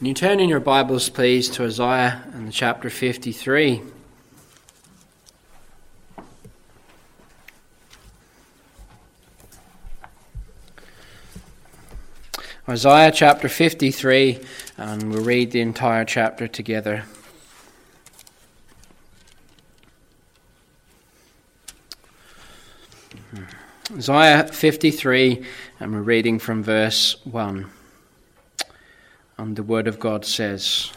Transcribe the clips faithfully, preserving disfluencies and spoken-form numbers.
Can you turn in your Bibles, please, to Isaiah and chapter fifty-three. Isaiah chapter fifty-three, and we'll read the entire chapter together. Isaiah fifty-three, and we're reading from verse one. And the word of God says,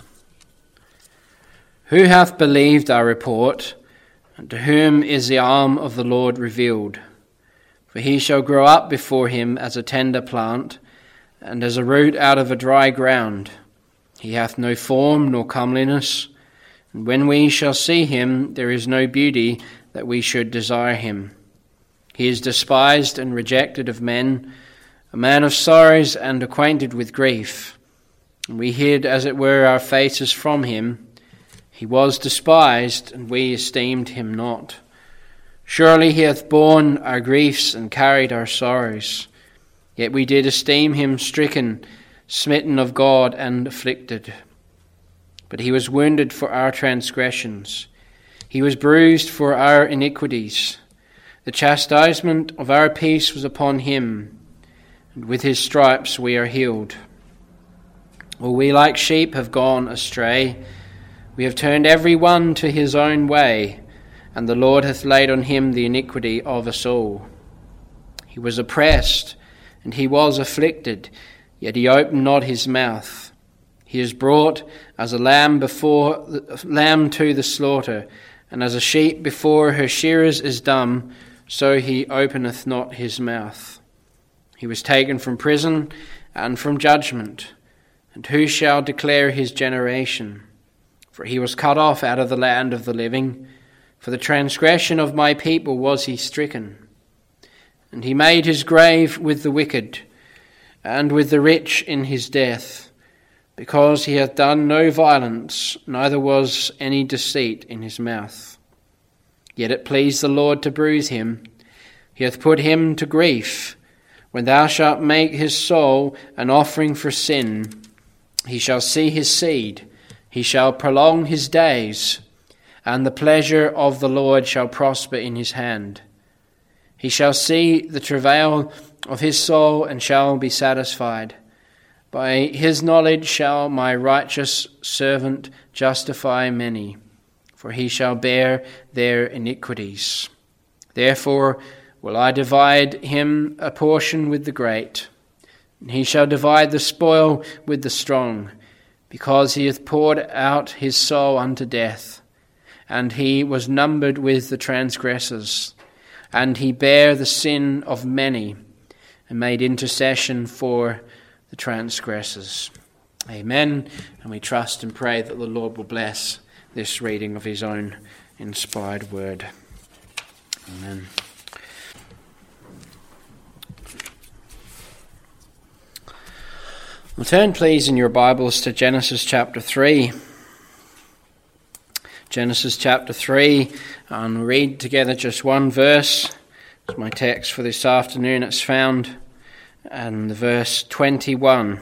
"Who hath believed our report, and to whom is the arm of the Lord revealed? For he shall grow up before him as a tender plant, and as a root out of a dry ground. He hath no form nor comeliness, and when we shall see him, there is no beauty that we should desire him. He is despised and rejected of men, a man of sorrows and acquainted with grief. And we hid, as it were, our faces from him. He was despised, and we esteemed him not. Surely he hath borne our griefs and carried our sorrows. Yet we did esteem him stricken, smitten of God, and afflicted. But he was wounded for our transgressions. He was bruised for our iniquities. The chastisement of our peace was upon him, and with his stripes we are healed. All we like sheep have gone astray. We have turned every one to his own way, and the Lord hath laid on him the iniquity of us all. He was oppressed, and he was afflicted, yet he opened not his mouth. He is brought as a lamb before lamb to the slaughter, and as a sheep before her shearers is dumb, so he openeth not his mouth. He was taken from prison and from judgment. And who shall declare his generation? For he was cut off out of the land of the living. For the transgression of my people was he stricken. And he made his grave with the wicked, and with the rich in his death, because he hath done no violence, neither was any deceit in his mouth. Yet it pleased the Lord to bruise him. He hath put him to grief. When thou shalt make his soul an offering for sin, he shall see his seed, he shall prolong his days, and the pleasure of the Lord shall prosper in his hand. He shall see the travail of his soul, and shall be satisfied. By his knowledge shall my righteous servant justify many, for he shall bear their iniquities. Therefore will I divide him a portion with the great, and he shall divide the spoil with the strong, because he hath poured out his soul unto death, and he was numbered with the transgressors, and he bare the sin of many, and made intercession for the transgressors." Amen. And we trust and pray that the Lord will bless this reading of his own inspired word. Amen. Well, turn please in your Bibles to Genesis chapter three. Genesis chapter three, and we'll read together just one verse. It's my text for this afternoon. It's found in the verse twenty-one.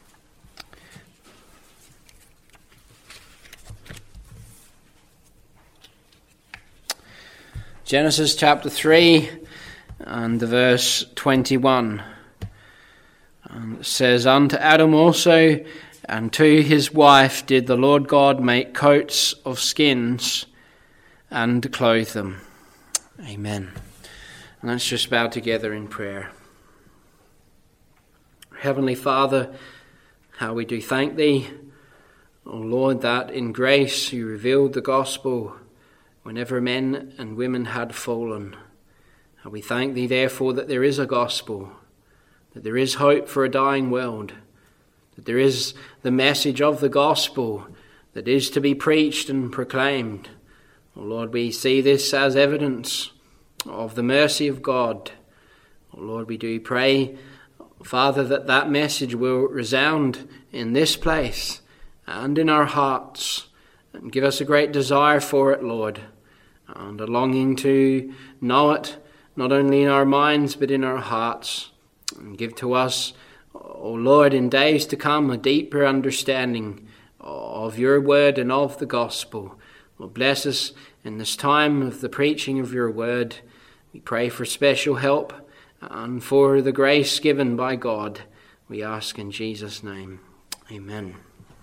Genesis chapter three, and the verse twenty-one. And it says, "Unto Adam also and to his wife did the Lord God make coats of skins and clothe them." Amen. And let's just bow together in prayer. Heavenly Father, how we do thank thee, O Lord, that in grace you revealed the gospel whenever men and women had fallen. How we thank thee therefore that there is a gospel, that there is hope for a dying world, that there is the message of the gospel that is to be preached and proclaimed. Oh Lord, we see this as evidence of the mercy of God. Oh Lord, we do pray, Father, that that message will resound in this place and in our hearts, and give us a great desire for it, Lord, and a longing to know it, not only in our minds but in our hearts. And give to us O Lord, in days to come, a deeper understanding of your word and of the gospel. Lord, bless us in this time of the preaching of your word. We pray for special help and for the grace given by God. We ask in Jesus' name. Amen.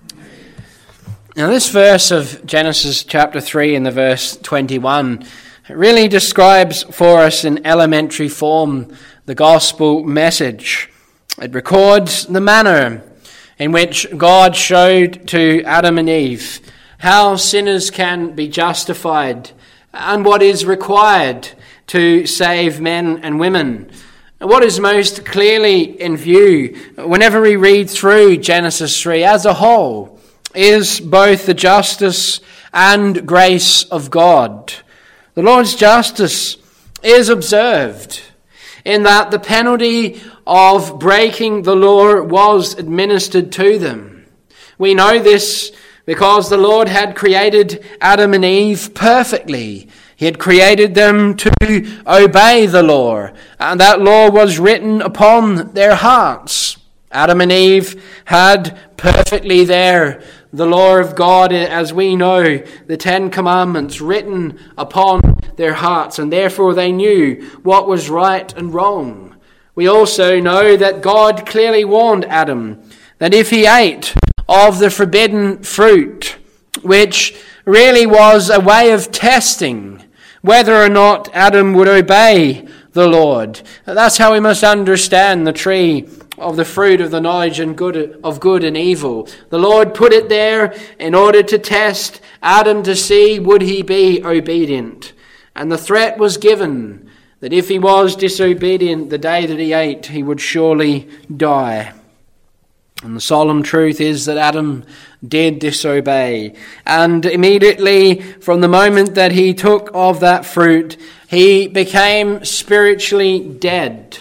Now this verse of Genesis chapter three in the verse twenty-one really describes for us in elementary form the gospel message. It records the manner in which God showed to Adam and Eve how sinners can be justified and what is required to save men and women. What is most clearly in view whenever we read through Genesis three as a whole is both the justice and grace of God. The Lord's justice is observed in that the penalty of breaking the law was administered to them. We know this because the Lord had created Adam and Eve perfectly. He had created them to obey the law, and that law was written upon their hearts. Adam and Eve had perfectly there the law of God, as we know, the Ten Commandments written upon their hearts, and therefore they knew what was right and wrong. We also know that God clearly warned Adam that if he ate of the forbidden fruit, which really was a way of testing whether or not Adam would obey the Lord. That's how we must understand the tree of the fruit of the knowledge and good of good and evil. The Lord put it there in order to test Adam to see would he be obedient. And the threat was given that if he was disobedient the day that he ate, he would surely die. And the solemn truth is that Adam did disobey. And immediately from the moment that he took of that fruit, he became spiritually dead.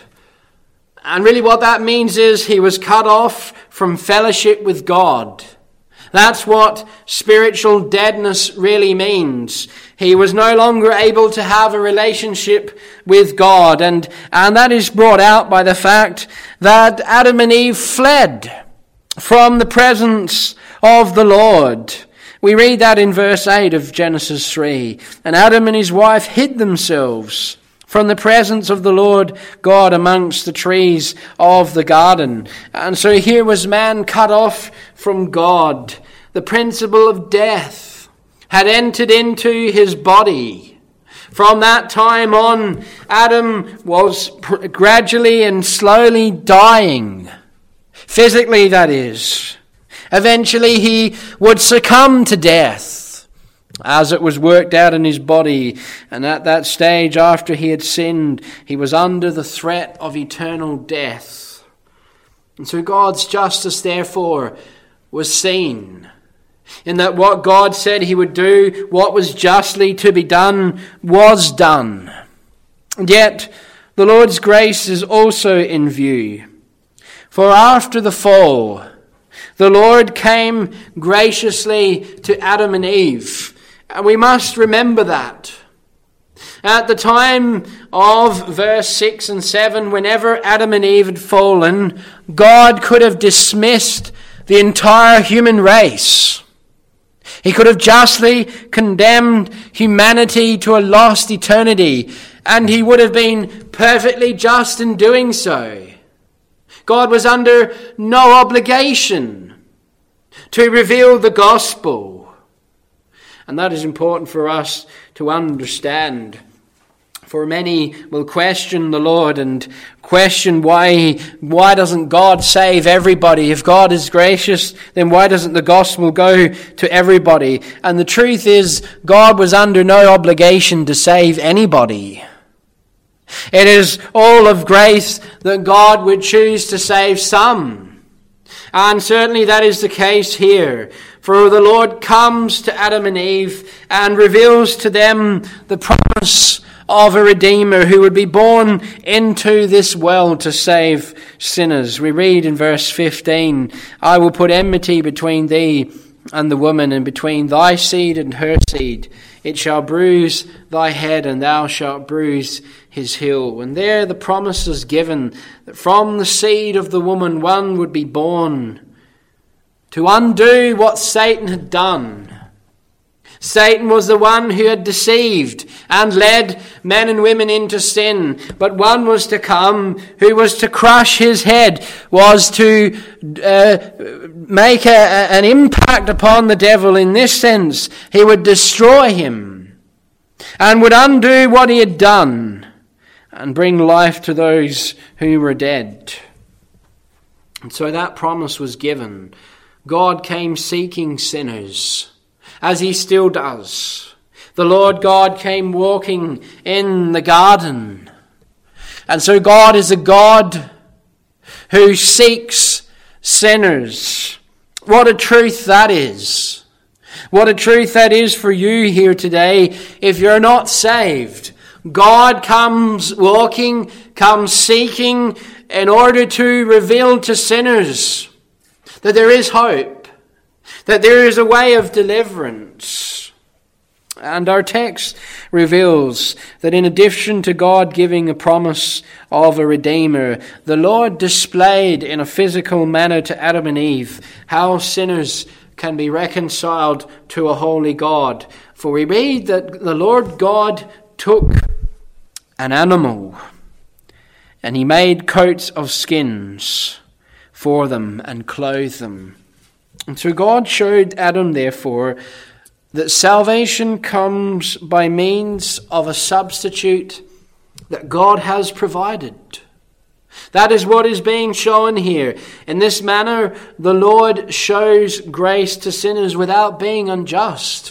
And really what that means is he was cut off from fellowship with God. That's what spiritual deadness really means. He was no longer able to have a relationship with God. And, and that is brought out by the fact that Adam and Eve fled from the presence of the Lord. We read that in verse eight of Genesis three. And Adam and his wife hid themselves from the presence of the Lord God amongst the trees of the garden. And so here was man cut off from God. The principle of death had entered into his body. From that time on, Adam was gradually and slowly dying. Physically, that is. Eventually he would succumb to death as it was worked out in his body. And at that stage, after he had sinned, he was under the threat of eternal death. And so God's justice, therefore, was seen in that what God said he would do, what was justly to be done, was done. And yet, the Lord's grace is also in view. For after the fall, the Lord came graciously to Adam and Eve. And we must remember that. At the time of verse six and seven, whenever Adam and Eve had fallen, God could have dismissed the entire human race. He could have justly condemned humanity to a lost eternity, and he would have been perfectly just in doing so. God was under no obligation to reveal the gospel. And that is important for us to understand. For many will question the Lord and question why, why doesn't God save everybody? If God is gracious, then why doesn't the gospel go to everybody? And the truth is, God was under no obligation to save anybody. It is all of grace that God would choose to save some. And certainly that is the case here. For the Lord comes to Adam and Eve and reveals to them the promise of a Redeemer who would be born into this world to save sinners. We read in verse fifteen, I will put enmity between thee and the woman, and between thy seed and her seed. It shall bruise thy head, and thou shalt bruise his heel. And there the promise is given that from the seed of the woman one would be born to undo what Satan had done. Satan was the one who had deceived and led men and women into sin. But one was to come who was to crush his head, was to uh, make a, a, an impact upon the devil in this sense. He would destroy him and would undo what he had done and bring life to those who were dead. And so that promise was given. God came seeking sinners, as he still does. The Lord God came walking in the garden. And so God is a God who seeks sinners. What a truth that is. What a truth that is for you here today if you're not saved. God comes walking, comes seeking in order to reveal to sinners that there is hope, that there is a way of deliverance. And our text reveals that in addition to God giving a promise of a Redeemer, the Lord displayed in a physical manner to Adam and Eve how sinners can be reconciled to a holy God. For we read that the Lord God took an animal and he made coats of skins for them and clothed them. And so God showed Adam, therefore, that salvation comes by means of a substitute that God has provided. That is what is being shown here. In this manner, the Lord shows grace to sinners without being unjust.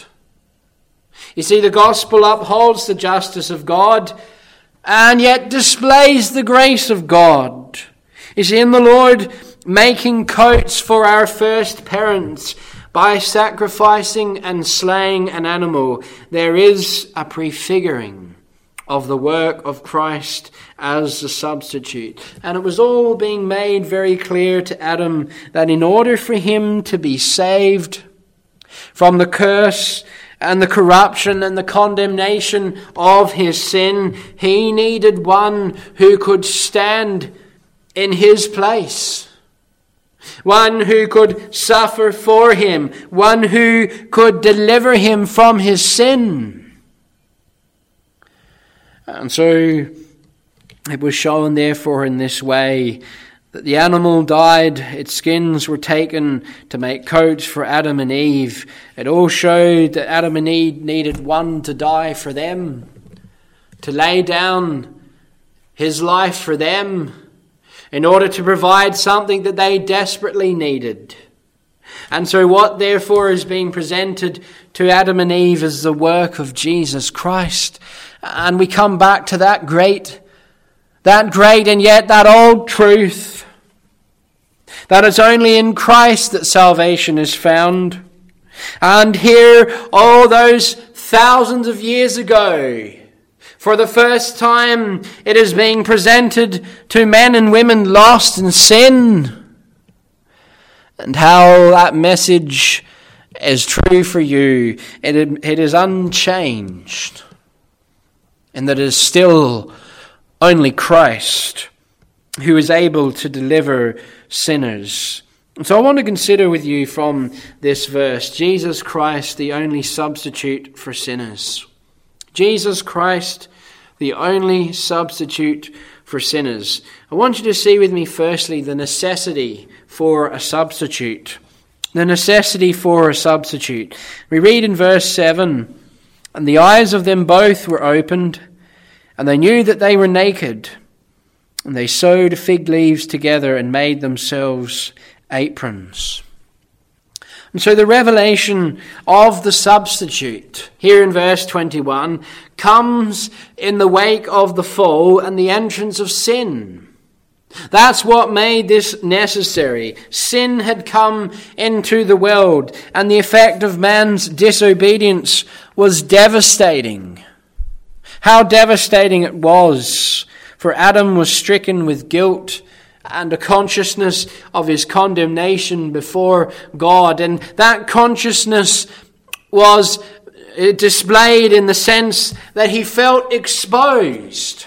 You see, the gospel upholds the justice of God and yet displays the grace of God. You see, in the Lord making coats for our first parents by sacrificing and slaying an animal, there is a prefiguring of the work of Christ as the substitute. And it was all being made very clear to Adam that in order for him to be saved from the curse and the corruption and the condemnation of his sin, he needed one who could stand in his place. One who could suffer for him. One who could deliver him from his sin. And so it was shown therefore in this way that the animal died, its skins were taken to make coats for Adam and Eve. It all showed that Adam and Eve needed one to die for them, to lay down his life for them, in order to provide something that they desperately needed. And so what therefore is being presented to Adam and Eve is the work of Jesus Christ. And we come back to that great, that great and yet that old truth, that it's only in Christ that salvation is found. And here, all those thousands of years ago, for the first time, it is being presented to men and women lost in sin. And how that message is true for you. It, it is unchanged. And that it is still only Christ who is able to deliver sinners. And so I want to consider with you from this verse, Jesus Christ, the only substitute for sinners. Jesus Christ, the only substitute for sinners. I want you to see with me firstly the necessity for a substitute. The necessity for a substitute. We read in verse seven, "And the eyes of them both were opened, and they knew that they were naked. And they sewed fig leaves together and made themselves aprons." And so the revelation of the substitute, here in verse twenty-one, comes in the wake of the fall and the entrance of sin. That's what made this necessary. Sin had come into the world, and the effect of man's disobedience was devastating. How devastating it was, for Adam was stricken with guilt and a consciousness of his condemnation before God. And that consciousness was displayed in the sense that he felt exposed.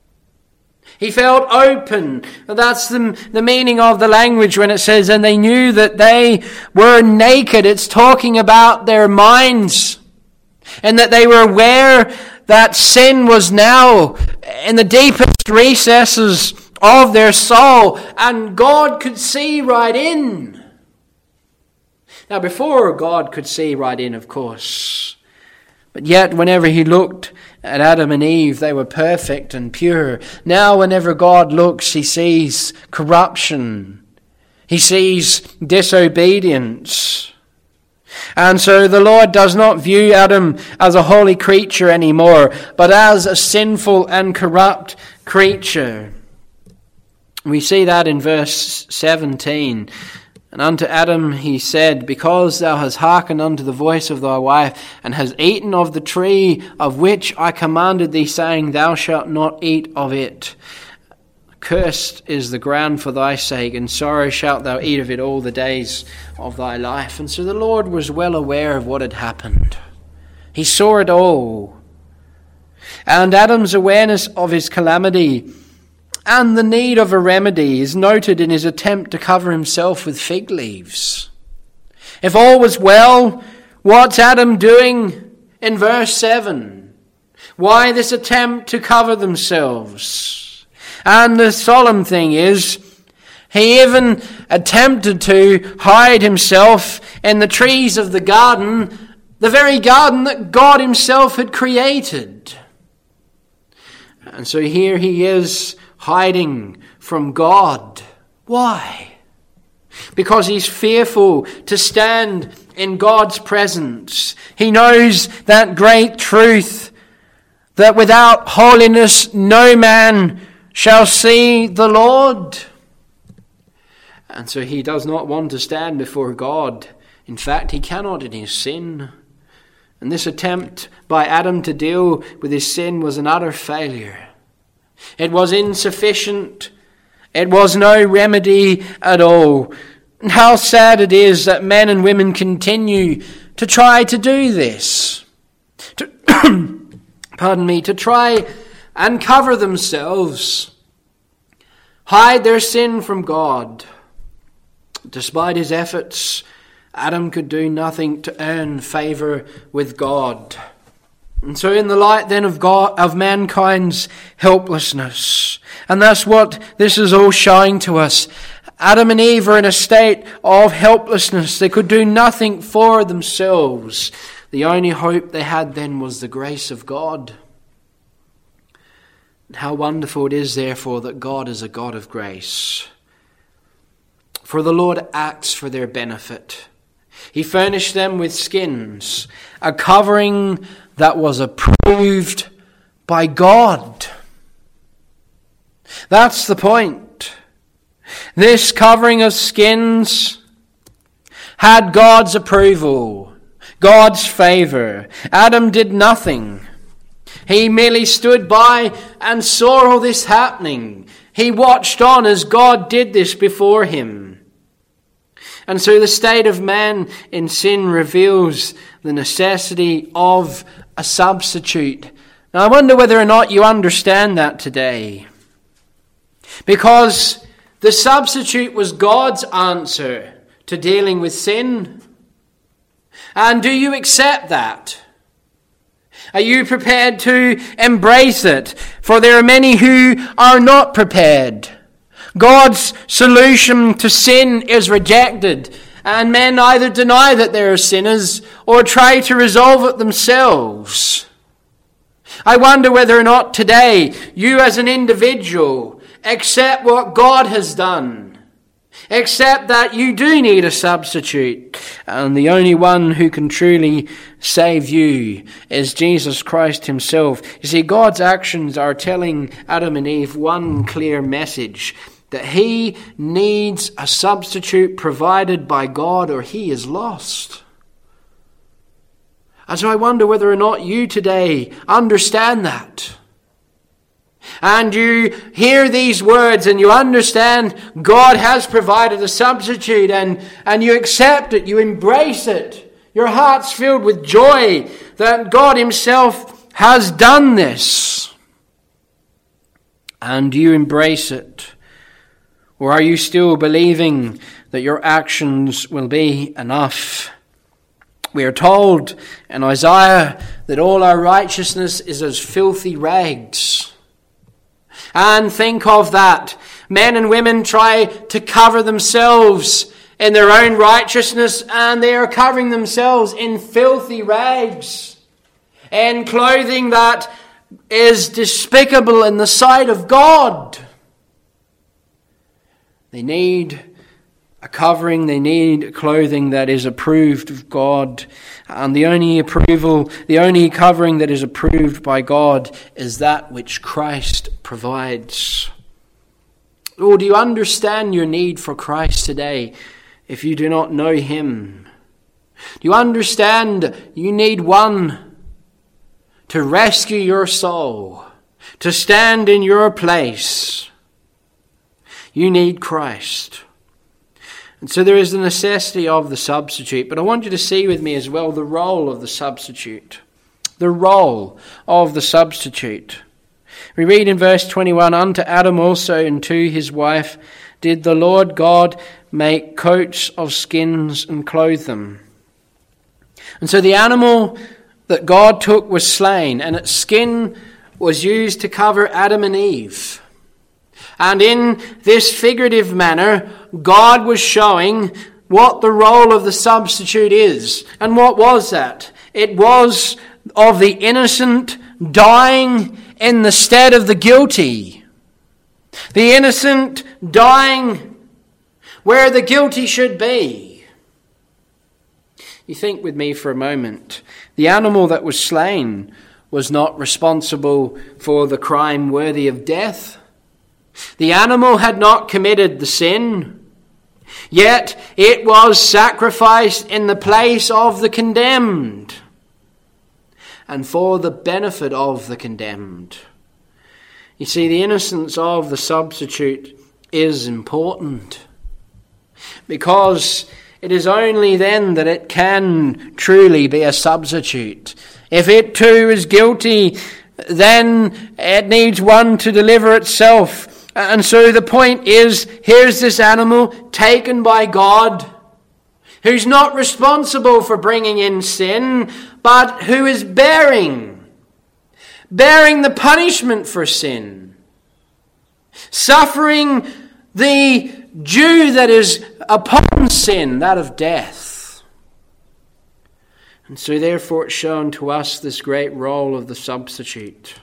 He felt open. That's the, the meaning of the language when it says, and they knew that they were naked. It's talking about their minds, and that they were aware that sin was now in the deepest recesses of their soul, and God could see right in. Now, before God could see right in, of course, but yet whenever he looked at Adam and Eve, they were perfect and pure. Now, whenever God looks, he sees corruption. He sees disobedience. And so the Lord does not view Adam as a holy creature anymore, but as a sinful and corrupt creature. We see that in verse seventeen. And unto Adam he said, because thou hast hearkened unto the voice of thy wife, and hast eaten of the tree of which I commanded thee, saying, thou shalt not eat of it. Cursed is the ground for thy sake, and sorrow shalt thou eat of it all the days of thy life. And so the Lord was well aware of what had happened. He saw it all. And Adam's awareness of his calamity and the need of a remedy is noted in his attempt to cover himself with fig leaves. If all was well, what's Adam doing in verse seven? Why this attempt to cover themselves? And the solemn thing is, he even attempted to hide himself in the trees of the garden, the very garden that God himself had created. And so here he is, hiding from God. Why? Because he's fearful to stand in God's presence. He knows that great truth, that without holiness no man shall see the Lord. And so he does not want to stand before God. In fact, he cannot in his sin. And this attempt by Adam to deal with his sin was an utter failure. It was insufficient. It was no remedy at all. And how sad it is that men and women continue to try to do this. To, pardon me, to try and cover themselves, hide their sin from God. Despite his efforts, Adam could do nothing to earn favour with God. And so in the light then of God, of mankind's helplessness, and that's what this is all showing to us. Adam and Eve are in a state of helplessness. They could do nothing for themselves. The only hope they had then was the grace of God. And how wonderful it is, therefore, that God is a God of grace. For the Lord acts for their benefit. He furnished them with skins, a covering that was approved by God. That's the point. This covering of skins had God's approval, God's favour. Adam did nothing. He merely stood by and saw all this happening. He watched on as God did this before him. And so the state of man in sin reveals the necessity of a substitute. Now I wonder whether or not you understand that today. Because the substitute was God's answer to dealing with sin. And do you accept that? Are you prepared to embrace it? For there are many who are not prepared. God's solution to sin is rejected, and men either deny that they are sinners or try to resolve it themselves. I wonder whether or not today you as an individual accept what God has done. Accept that you do need a substitute, and the only one who can truly save you is Jesus Christ himself. You see, God's actions are telling Adam and Eve one clear message: that he needs a substitute provided by God, or he is lost. And so I wonder whether or not you today understand that. and you hear these words and you understand God has provided a substitute, and, and you accept it, you embrace it, your heart's filled with joy that God himself has done this, and you embrace it. Or are you still believing that your actions will be enough? We are told in Isaiah that all our righteousness is as filthy rags. And think of that. Men and women try to cover themselves in their own righteousness, and they are covering themselves in filthy rags, in clothing that is despicable in the sight of God. They need a covering, they need clothing that is approved of God. And the only approval, the only covering that is approved by God is that which Christ provides. Or do you understand your need for Christ today if you do not know him? Do you understand you need one to rescue your soul, to stand in your place? You need Christ. And so there is the necessity of the substitute. But I want you to see with me as well the role of the substitute. The role of the substitute. We read in verse twenty-one, "Unto Adam also and to his wife did the Lord God make coats of skins and clothe them." And so the animal that God took was slain, and its skin was used to cover Adam and Eve. And in this figurative manner, God was showing what the role of the substitute is. And what was that? It was of the innocent dying in the stead of the guilty. The innocent dying where the guilty should be. You think with me for a moment. The animal that was slain was not responsible for the crime worthy of death. The animal had not committed the sin, yet it was sacrificed in the place of the condemned and for the benefit of the condemned. You see, the innocence of the substitute is important, because it is only then that it can truly be a substitute. If it too is guilty, then it needs one to deliver itself. And so the point is, here's this animal taken by God, who's not responsible for bringing in sin, but who is bearing, bearing the punishment for sin, suffering the due that is upon sin, that of death. And so therefore it's shown to us this great role of the substitute.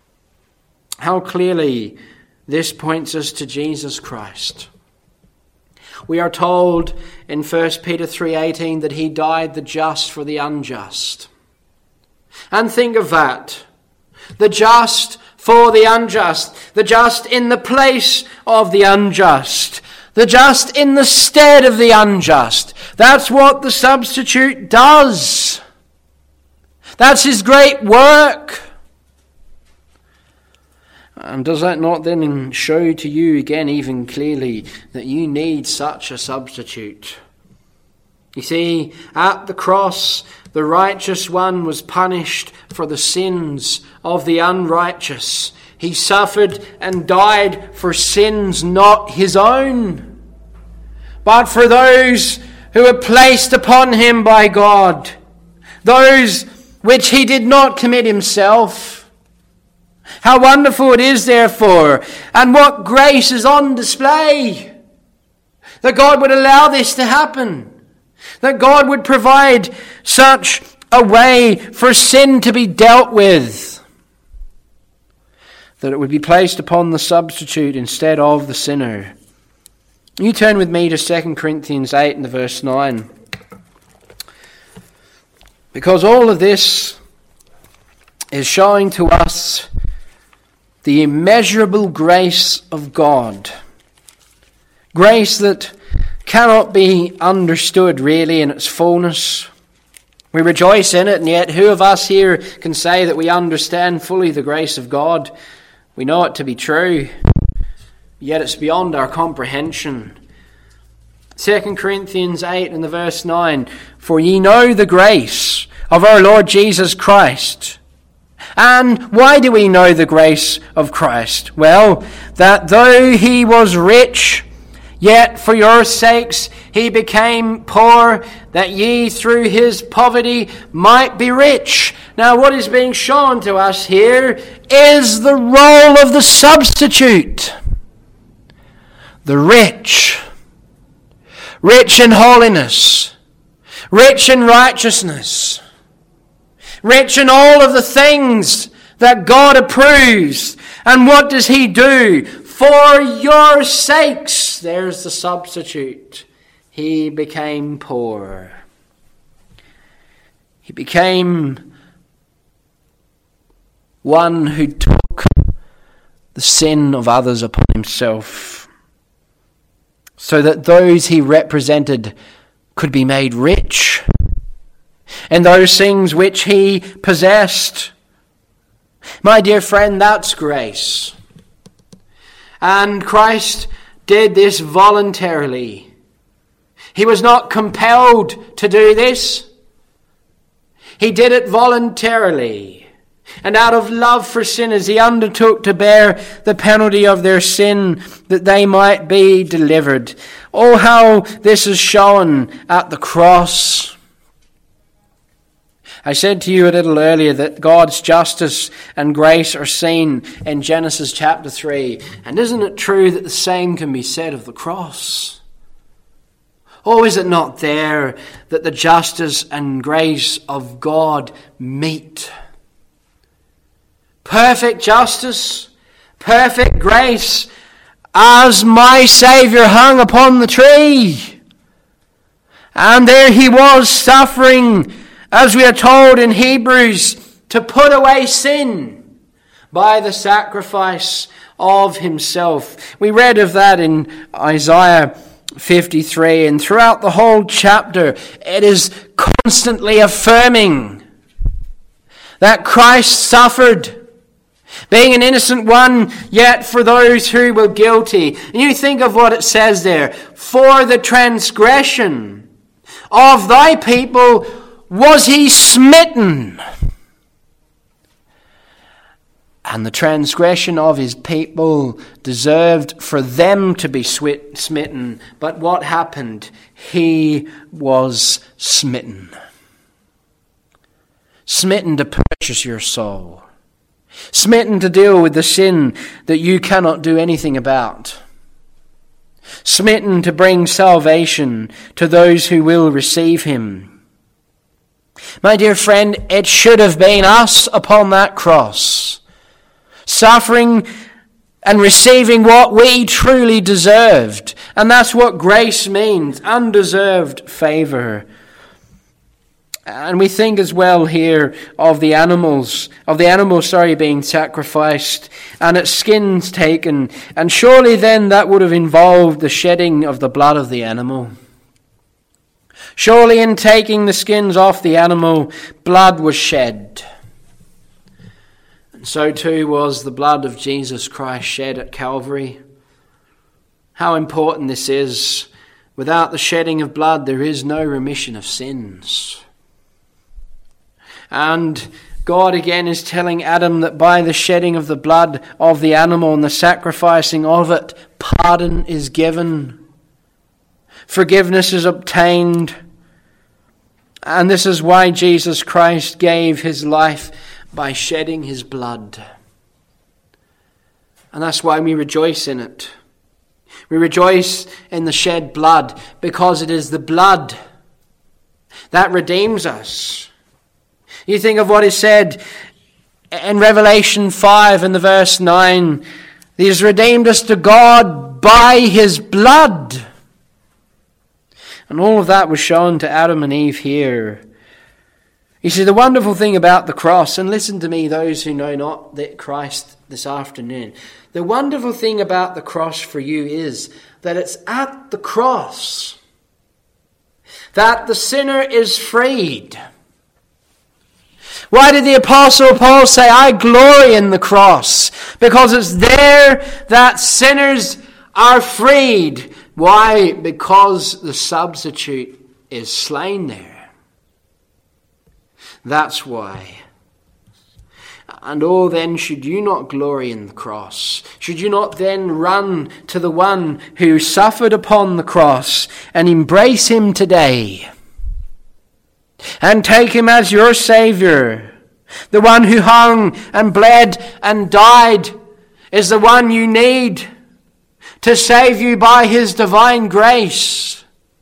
How clearly this points us to Jesus Christ. We are told in First Peter three eighteen that he died the just for the unjust. And think of that. The just for the unjust. The just in the place of the unjust. The just in the stead of the unjust. That's what the substitute does. That's his great work. And does that not then show to you again even clearly that you need such a substitute? You see, at the cross, the righteous one was punished for the sins of the unrighteous. He suffered and died for sins not his own, but for those who were placed upon him by God, those which he did not commit himself. How wonderful it is, therefore, and what grace is on display, that God would allow this to happen, that God would provide such a way for sin to be dealt with, that it would be placed upon the substitute instead of the sinner. You turn with me to Second Corinthians eight and the verse nine. Because all of this is showing to us the immeasurable grace of God. Grace that cannot be understood really in its fullness. We rejoice in it, and yet who of us here can say that we understand fully the grace of God? We know it to be true, yet it's beyond our comprehension. Second Corinthians eight and the verse nine, for ye know the grace of our Lord Jesus Christ. And why do we know the grace of Christ? Well, that though he was rich, yet for your sakes he became poor, that ye through his poverty might be rich. Now what is being shown to us here is the role of the substitute. The rich. Rich in holiness. Rich in righteousness. Rich in all of the things that God approves. And what does he do? For your sakes, there's the substitute. He became poor. He became one who took the sin of others upon himself, so that those he represented could be made rich in those things which he possessed. My dear friend, that's grace. And Christ did this voluntarily. He was not compelled to do this. He did it voluntarily. And out of love for sinners, he undertook to bear the penalty of their sin that they might be delivered. Oh, how this is shown at the cross. I said to you a little earlier that God's justice and grace are seen in Genesis chapter three. And isn't it true that the same can be said of the cross? Oh, is it not there that the justice and grace of God meet? Perfect justice, perfect grace, as my Saviour hung upon the tree. And there he was suffering, as we are told in Hebrews, to put away sin by the sacrifice of himself. We read of that in Isaiah fifty-three, and throughout the whole chapter it is constantly affirming that Christ suffered, being an innocent one, yet for those who were guilty. And you think of what it says there. For the transgression of thy people was he smitten. And the transgression of his people deserved for them to be smitten. But what happened? He was smitten. Smitten to purchase your soul. Smitten to deal with the sin that you cannot do anything about. Smitten to bring salvation to those who will receive him. My dear friend, it should have been us upon that cross, suffering and receiving what we truly deserved. And that's what grace means, undeserved favour. And we think as well here of the animals, of the animal, sorry, being sacrificed and its skins taken. And surely then that would have involved the shedding of the blood of the animal. Surely in taking the skins off the animal, blood was shed. And so too was the blood of Jesus Christ shed at Calvary. How important this is. Without the shedding of blood, there is no remission of sins. And God again is telling Adam that by the shedding of the blood of the animal and the sacrificing of it, pardon is given. Forgiveness is obtained. And this is why Jesus Christ gave his life by shedding his blood. And that's why we rejoice in it. We rejoice in the shed blood because it is the blood that redeems us. You think of what is said in Revelation five and the verse nine. He has redeemed us to God by his blood. And all of that was shown to Adam and Eve here. You see, the wonderful thing about the cross, and listen to me, those who know not that Christ this afternoon, the wonderful thing about the cross for you is that it's at the cross that the sinner is freed. Why did the Apostle Paul say, I glory in the cross? Because it's there that sinners are freed. Why? Because the substitute is slain there. That's why. And oh, then should you not glory in the cross? Should you not then run to the one who suffered upon the cross and embrace him today? And take him as your Saviour. The one who hung and bled and died is the one you need to save you by his divine grace.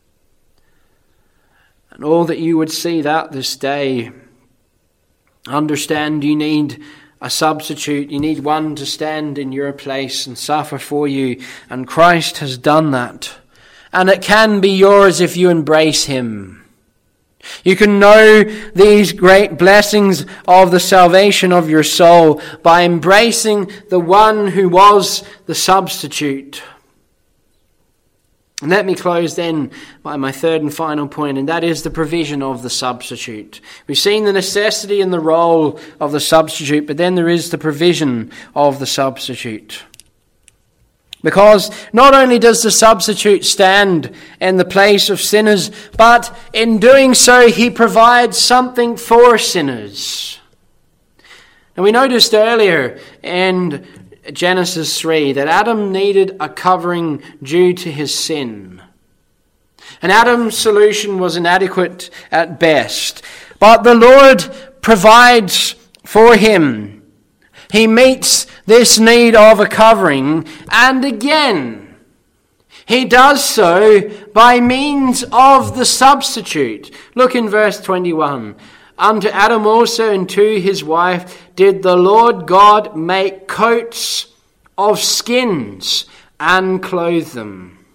And all that you would see that this day. Understand you need a substitute. You need one to stand in your place and suffer for you. And Christ has done that. And it can be yours if you embrace him. You can know these great blessings of the salvation of your soul by embracing the one who was the substitute. And let me close then by my third and final point, and that is the provision of the substitute. We've seen the necessity and the role of the substitute, but then there is the provision of the substitute. Because not only does the substitute stand in the place of sinners, but in doing so he provides something for sinners. And we noticed earlier in Genesis three that Adam needed a covering due to his sin. And Adam's solution was inadequate at best. But the Lord provides for him. He meets this need of a covering, and again, he does so by means of the substitute. Look in verse twenty-one. Unto Adam also and to his wife did the Lord God make coats of skins and clothe them.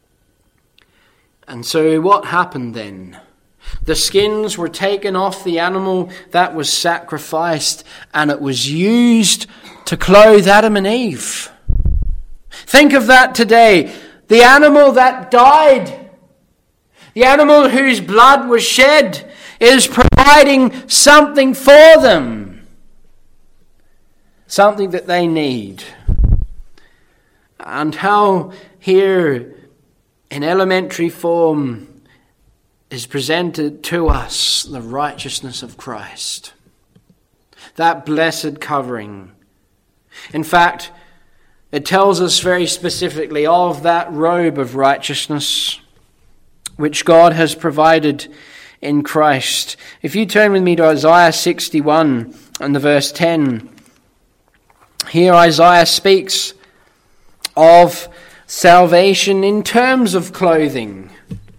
And so what happened then? The skins were taken off the animal that was sacrificed, and it was used to clothe Adam and Eve. Think of that today. The animal that died, the animal whose blood was shed, is providing something for them. Something that they need. And how here in elementary form is presented to us the righteousness of Christ. That blessed covering. In fact, it tells us very specifically of that robe of righteousness which God has provided in Christ. If you turn with me to Isaiah sixty-one and the verse ten, here Isaiah speaks of salvation in terms of clothing.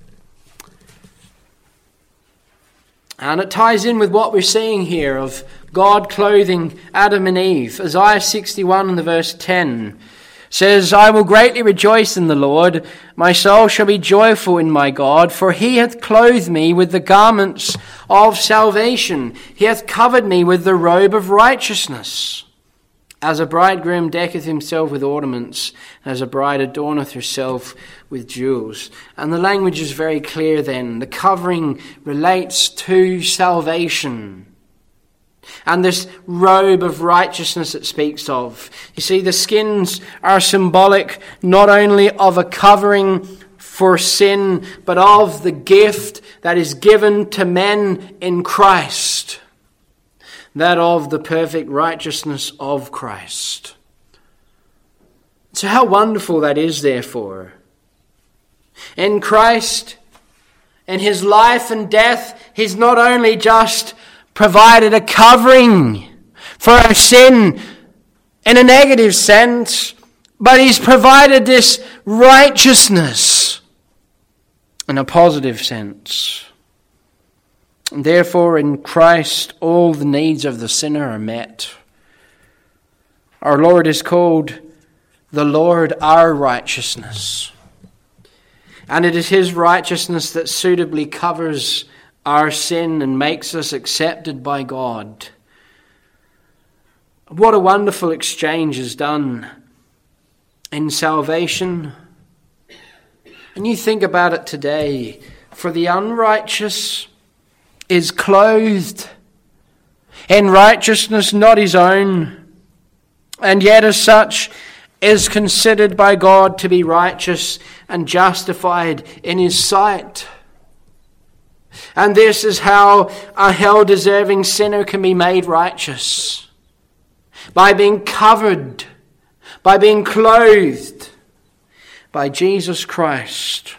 And it ties in with what we're seeing here of God clothing Adam and Eve. Isaiah sixty-one and the verse ten says, I will greatly rejoice in the Lord. My soul shall be joyful in my God, for he hath clothed me with the garments of salvation. He hath covered me with the robe of righteousness. As a bridegroom decketh himself with ornaments, as a bride adorneth herself with jewels. And the language is very clear then. The covering relates to salvation. And this robe of righteousness it speaks of. You see, the skins are symbolic not only of a covering for sin, but of the gift that is given to men in Christ. That of the perfect righteousness of Christ. So how wonderful that is, therefore. In Christ, in his life and death, he's not only just provided a covering for our sin in a negative sense, but he's provided this righteousness in a positive sense. And therefore, in Christ, all the needs of the sinner are met. Our Lord is called the Lord our righteousness. And it is his righteousness that suitably covers our sin and makes us accepted by God. What a wonderful exchange is done in salvation. And you think about it today. For the unrighteous is clothed in righteousness not his own, and yet as such is considered by God to be righteous and justified in his sight. And this is how a hell-deserving sinner can be made righteous. By being covered, by being clothed by Jesus Christ.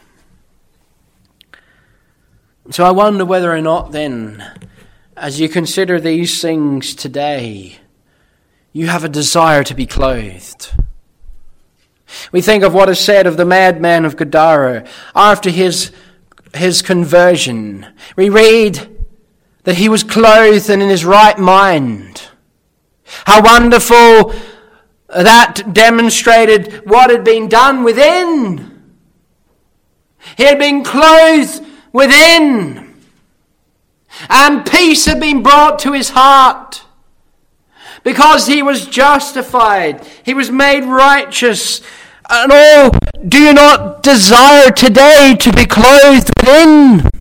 So I wonder whether or not then, as you consider these things today, you have a desire to be clothed. We think of what is said of the madman of Gadara after his, his conversion. We read that he was clothed and in his right mind. How wonderful that demonstrated what had been done within. He had been clothed within. And peace had been brought to his heart. Because he was justified. He was made righteous. And oh, do you not desire today to be clothed within?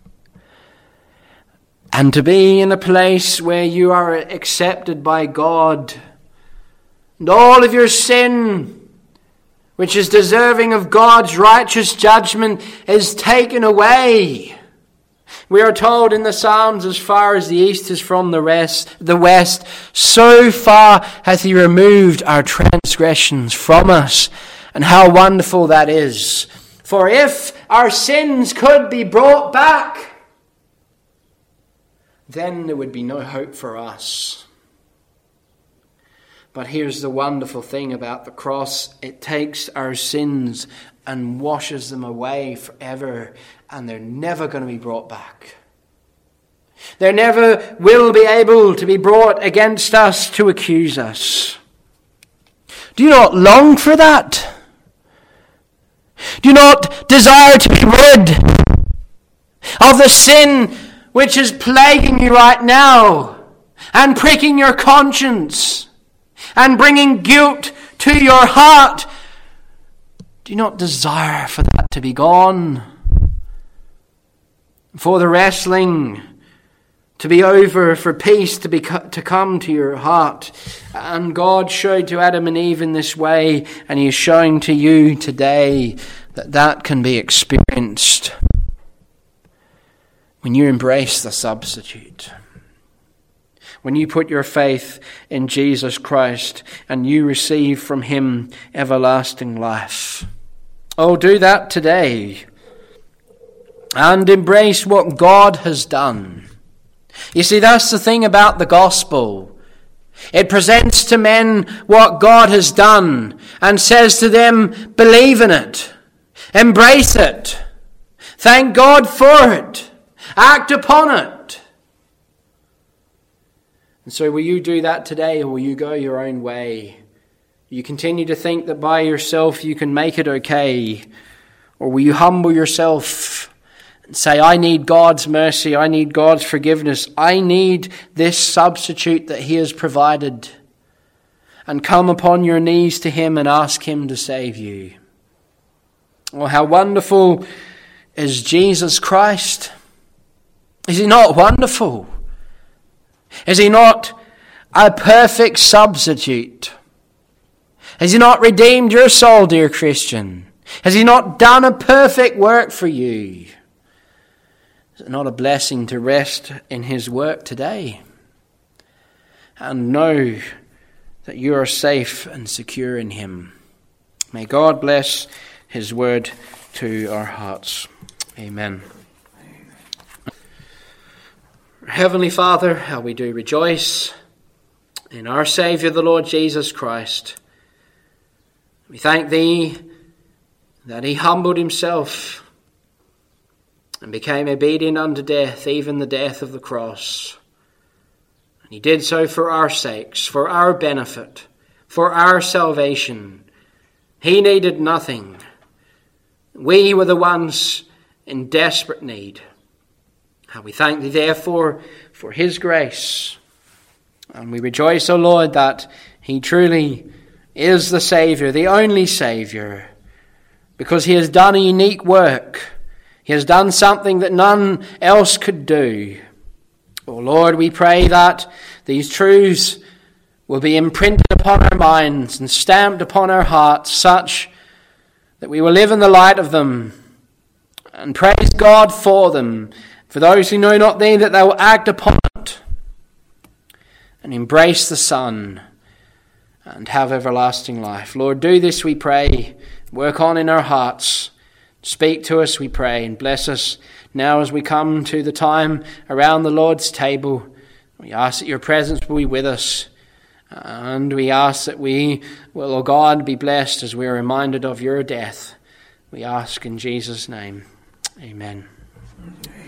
And to be in a place where you are accepted by God. And all of your sin, which is deserving of God's righteous judgment, is taken away. We are told in the Psalms, as far as the east is from the rest, the west, so far hath he removed our transgressions from us. And how wonderful that is. For if our sins could be brought back, then there would be no hope for us. But here's the wonderful thing about the cross. It takes our sins and washes them away forever, and they're never going to be brought back. They never will be able to be brought against us to accuse us. Do you not long for that? Do you not desire to be rid of the sin which is plaguing you right now and pricking your conscience and bringing guilt to your heart? Do you not desire for that to be gone? For the wrestling to be over, for peace to be to come to your heart. And God showed to Adam and Eve in this way, and he is showing to you today that that can be experienced when you embrace the substitute. When you put your faith in Jesus Christ and you receive from him everlasting life. Oh, do that today. And embrace what God has done. You see, that's the thing about the gospel. It presents to men what God has done and says to them, believe in it. Embrace it. Thank God for it. Act upon it. And so will you do that today, or will you go your own way? You continue to think that by yourself you can make it okay? Or will you humble yourself and say, I need God's mercy, I need God's forgiveness, I need this substitute that he has provided, and come upon your knees to him and ask him to save you? Oh, how wonderful is Jesus Christ! Is he not wonderful? Is he not a perfect substitute? Has he not redeemed your soul, dear Christian? Has he not done a perfect work for you? Is it not a blessing to rest in his work today and know that you are safe and secure in him? May God bless his word to our hearts. Amen. Heavenly Father, how we do rejoice in our Saviour, the Lord Jesus Christ. We thank thee that he humbled himself and became obedient unto death, even the death of the cross. And he did so for our sakes, for our benefit, for our salvation. He needed nothing. We were the ones in desperate need. How we thank thee, therefore, for his grace. And we rejoice, O Lord, that he truly is the Saviour, the only Saviour, because he has done a unique work. He has done something that none else could do. Oh Lord, we pray that these truths will be imprinted upon our minds and stamped upon our hearts, such that we will live in the light of them and praise God for them. For those who know not thee, that they will act upon it and embrace the Son and have everlasting life. Lord, do this, we pray. Work on in our hearts. Speak to us, we pray, and bless us now as we come to the time around the Lord's table. We ask that your presence will be with us. And we ask that we will, O God, be blessed as we are reminded of your death. We ask in Jesus' name. Amen.